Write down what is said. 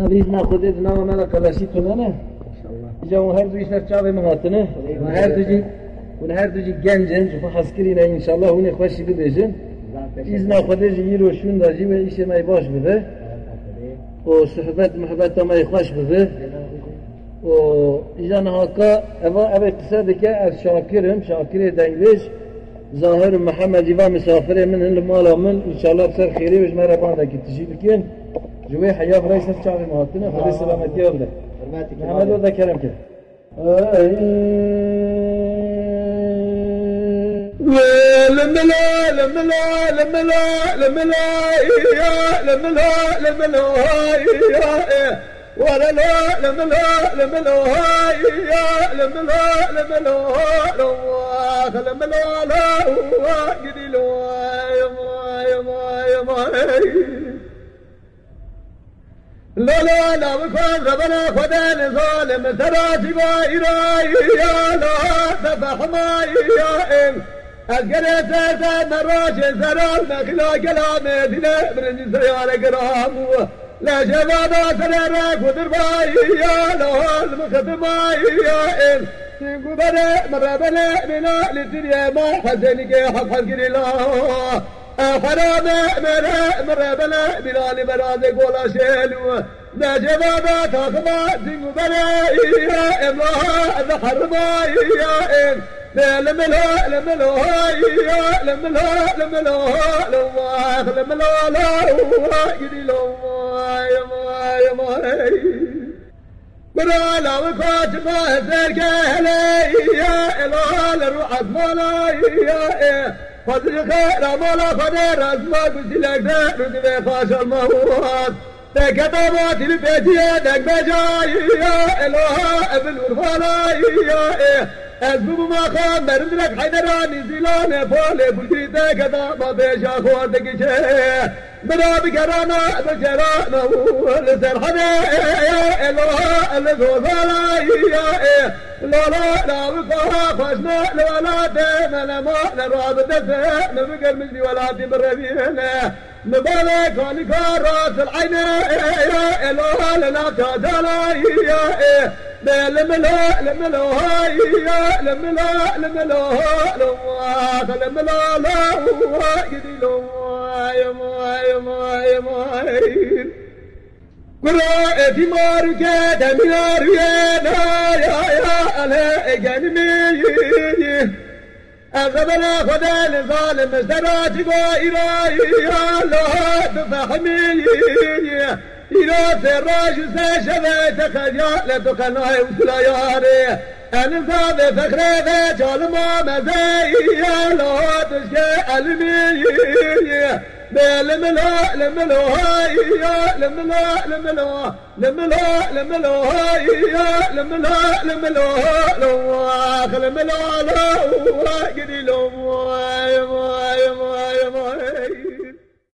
نویز نخودید نام من کلاشی تو نه اینجا اون هر دویش نرچاوه مهاتنه اون هر دوی گنجن چون حسکری نه انشالله اون خوشی ببیجن ایز نخودید یه روشون داجی و ایش مای باش بده و صحبت محبت مای خوش بده و اینجا نهاکا اوا قصه که از شاکر دنگویش ظاهر محمدی و مسافر من هل مالا من انشالله بسر خیری وش مرا بانده که تشی بکن جوی حیاف رئیس نفچاقی مهاتنه خلی سلامتی آبده محمد رو ذکرم که ولا لا لما لا لما لا هاي يا لما لا لما لا لما لا لا قدي لا يا ما لا لا لا بكون ربنا خدا ظالم تراتي بايراي يا لا تفح ماي يا ام أذكرت مراش زرال مخلا كلام دينا برني سيارة كرام لا شباب سنراك ودرباي يا لهال مختماي يا ام تنقو بنا مرة بنا بنا للدنيا ما حزنك حق حقري لا حرام مرة بنا بنا لبرازك ولا شيلو لا شباب تاخما تنقو بنا يا ام لا حرماي يا ام لما لا لما لا يا لما لا لما لا قدي لا يا ما برا لا وقت ما زرق يا الا الروح مالا يا فضل خير مالا قدر اسمع بسلك ده رد فاش الموت كتابات البيتيه دك بجاي يا الا ابن الفلا يا أزبوب ما خان برندرك حيدراني زيلان فولي بلديته كذا ما بيشا خواتك شيء بنا بكرانا بكرانا لسرحنا يا إله الزوزالا يا لا لا لا بقها خشنا لا تينا لما نراد دسه نبقر مجدي ولا تبربينا نبالك ونكار راس العين يا إله لنا تدالا يا لما لا هاي يا لما لا قدي لو يا ما قرأتي مارك دمير يا ألا جنمي أغبنا خدا لظالم سراتي وإلهي يا الله تفهمي إلى سراج سشبه تخيال تقنعي وسلاياري أنا صاب فخرة جال ما مزايا لا تشكي ألمي لما لا هاي يا لما لا هاي يا لما لا قدي لو